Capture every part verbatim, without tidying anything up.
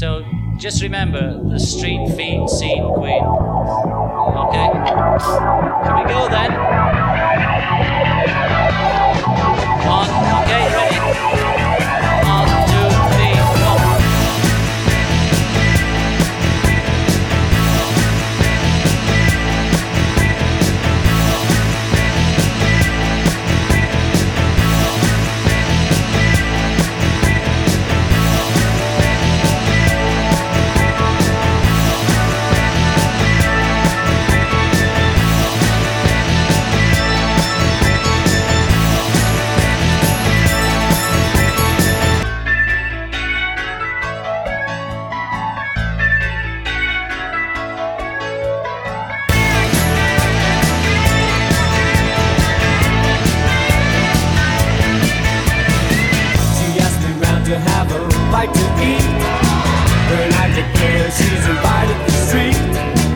So just remember the street feed scene queen. Okay? Here we go then. One, okay, ready? One, two, three, four. To have a bite to eat, but I declare she's invited to the street.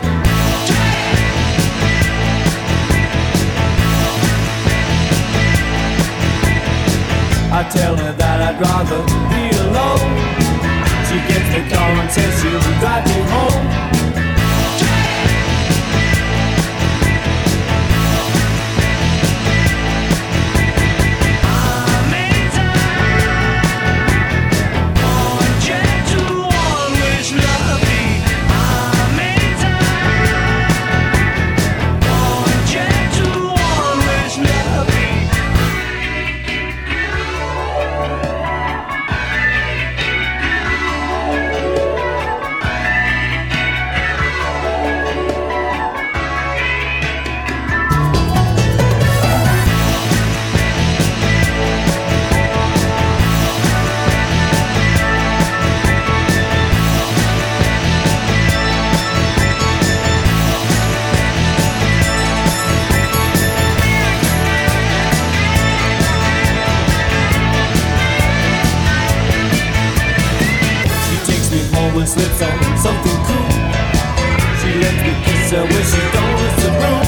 I tell her that I'd rather be alone. She gets the car and says she'll drive me home. And slips on something cool. She lets me kiss her when she goes to the room.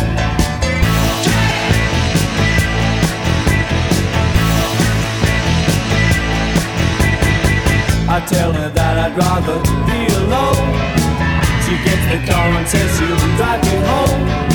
I tell her that I'd rather be alone. She gets the car and says she'll drive me home.